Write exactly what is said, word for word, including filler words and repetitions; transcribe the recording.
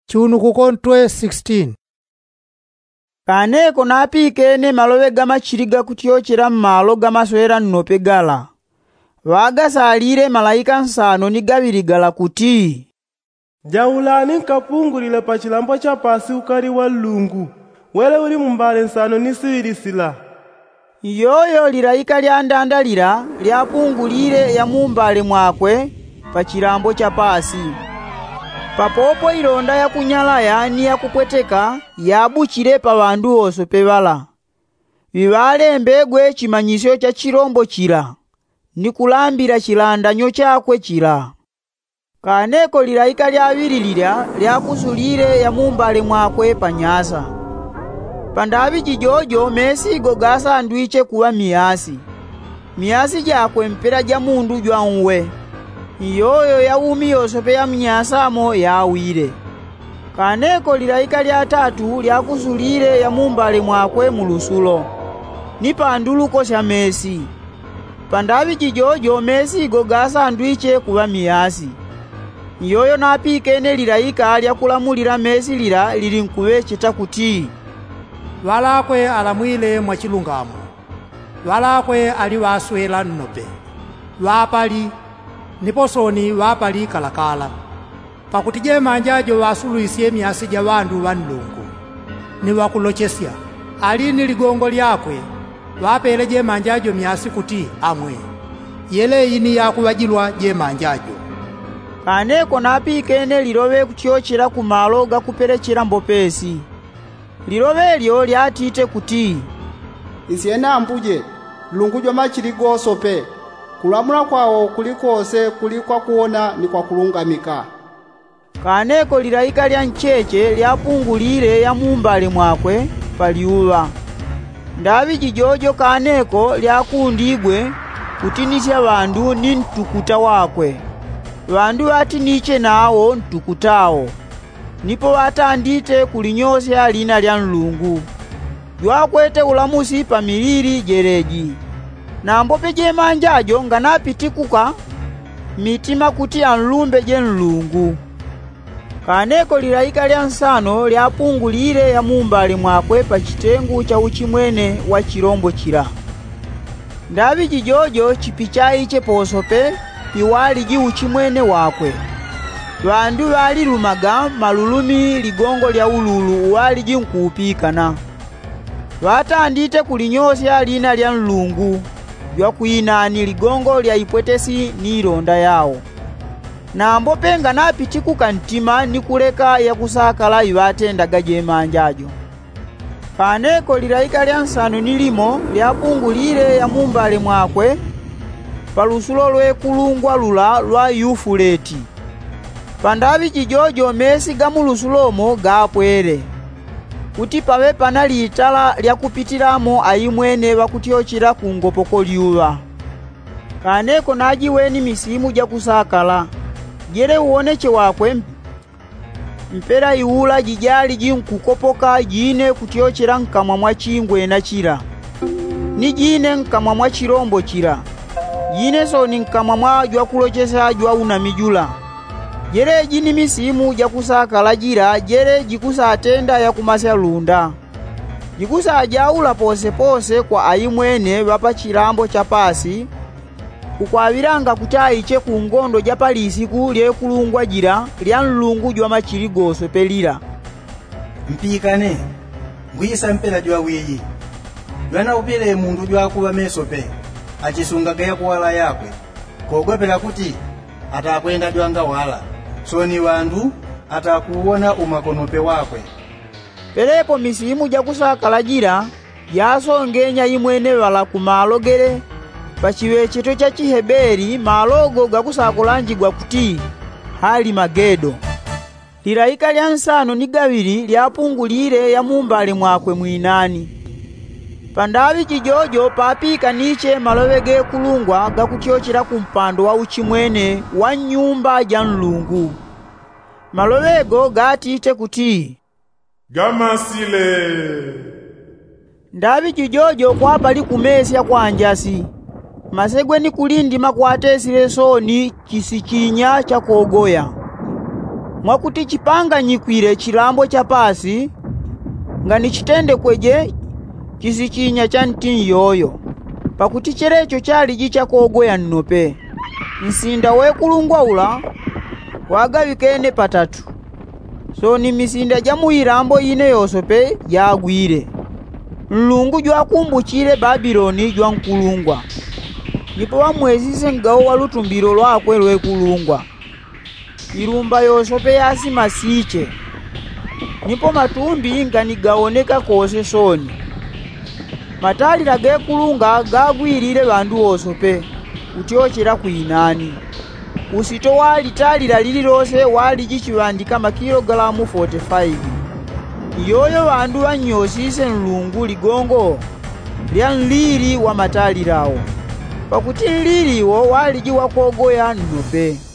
Chunu kukontwe sixteen. Kaneko napikene malobe gamachiriga kutyochera mmalo gamaswera nnope gala. Wagasalire malaika nsano ni gabiri gala kuti Jaulani nkapungulile pa chilambo cha pasi ukari wa lungu. Wele uli mumbale nsano nisiwirisila. Yoyo liraika lyandandalira lyapungulire ya mumbale mwakwe pa chilambo cha pasi. Papopo ilonda ya kunyalaya ni ya kupweteka yabuchire pa bandu oso pebala. Bibale mbegwe chimanyisyo cha chirombo chira. Ni kulambira chilandanyo chakwe chira. Kaneko liraika lyabirilira lyakusulire ya mumbale mwakwe panyasa. Pandabi jijojo mesigo gasa ndwiche kuwa miyasi. Miyasi jakwe mpera ja mundu jwa unwe. Iyoyo ya umi yosope ya mnyasamo ya wire. Kaneko liraika lya tatu lyakusulire ya mumbale mwakwe mulusulo. Ni panduluko sya mesi. Pandabi jijojo mesigo gasa ndwiche kuwa miyasi. Iyoyo napikene liraika lyakulamulira mesi lira lirinkuwe chitakuti Walakwe alamwile mwa chilungamo. Walakwe aliwaswela nnope. Wapali niposoni wapali kalakala. Pakuti je manjajo wasuluisye myasi ja wandu wanlungu. Ni wakulochesya. Alini ligongo lyakwe. Wapele je manjajo myasi kuti amwe. Yele ini yakuwajilwa je manjajo. Kaneko napikene lirobe kutyochera kumalo gakuperechera mbopesi. Lirobe lyo lyatite kuti Isyena mbuje lungujwa machirigo sope. Kulamula kwawo kulikose kulikwa kuona ni kwa kulungamika. Kaneko liraika lya ncheche lyapungulire ya mumbale mwakwe paliuwa. Ndabi jijojo kaneko lyakundigwe kutinisya bandu ni ntukuta wakwe. Bandu bati niche nawo ntukutawo. Nipo watandite kulinyosya lina lya nlungu. Jwakwete ulamusi pa miliri jereji. Na mbope je manjajo nganapitikuka mitima kuti anlumbe je nlungu. Kaneko liraika lya nsano lyapungulire ya mumbale mwakwe pa chitengu cha uchimwene wa chirombo chira. Ndabi jijojo chipichai che posope piwali ji uchimwene wakwe. Bandu bali lumaga malulumi ligongo lya ululu wali jinkupikana. Watandite kulinyosya lina lya nlungu. Jwa kuinani ligongo lya ipwetesi ni ronda yao. Na mbope nganapitikuka ntima ni kuleka ya kusakala iwatendaga je manjajo. Kaneko liraika lya nsano nilimo lyapungulire ya mumbale mwakwe palusulo lwe kulungwa lula lwa Yufuleti. Pandabi jijojo mesi gamulusulomo gapwere. Kuti pawe panali itala lyakupitiramo ayimwene bakutyochira ku ngopoko lyuwa. Kaneko najiweni misimu ja kusakala. Jere uoneche wakwe mpera iula jijali jinkukopoka jine kutyochira nkamwa mwa chingwe na chira. Ni jine nkamwa mwa chirombo chira. Jine so ni nkamwa mwa jwa kulochesa jwa unamijula. Jere jini misimu ja kusakala jira jere jikusa atenda ya kumasya lunda. Jikusa ajaula pose pose kwa ayimwene bapa chilambo cha pasi. Kukwabiranga kutaiche ku ngondo ja palisiku lye kulungwa jira lya nlungu jwa machirigo sopelira. Mpikane ngwisa mpela jwa wiyi. Jwana upile mundu jwa kuba mesope. Achisungaga ya kuwala yakwe. Kogopela kuti atakwenda jwanga wala. Soni wandu atakuona umakonope wakwe. Pelepo misimu ja kusakala jira yasongenya imwene wala kumalogere pachiwe chito cha Chiheberi malogo gakusakulanjigwa kuti hali magedo. Liraika lya nsano ni gabiri lyapungulire ya mumbale mwakwe mwinani. Pandabi jijojo papika niche malowege kulungwa gakutyochira kumpando wa uchimwene wa nyumba ja nlungu. Malowego gatite kuti Gamasile. Ndabi jijojo kwa pali kumesya kwa njasi. Masegwe ni kulindi makwatesile soni chisichinya cha kogoya. mwakuti chipanganyikwire chilambo cha pasi nga ni chitendekweje chisichinya cha ntini yoyo, pakuti cherecho chali chichakogoya nnope. Msinda wekulungwa ula wagawikene patatu, so ni misinda ja muilambo ine yosope yagwire. Mlungu jwakumbuchile Babiloni jwa nkulungwa, nipo wamwezise ngawo wa lutumbiro lwakwe lwekulungwa. Ilumba yosope yasi masiche, nipo matumbi ngani gawoneka kose soni. Matalira gekulunga gagwirire bandu osope utiochera kuinani. Usito wali talira lililose wali jichiwandika makilogalamu forty-five. Yoyo bandu wanyosise nlungu ligongo lya nliri wa matalirawo, pakuti nliri wo wali jiwakogoya nnope.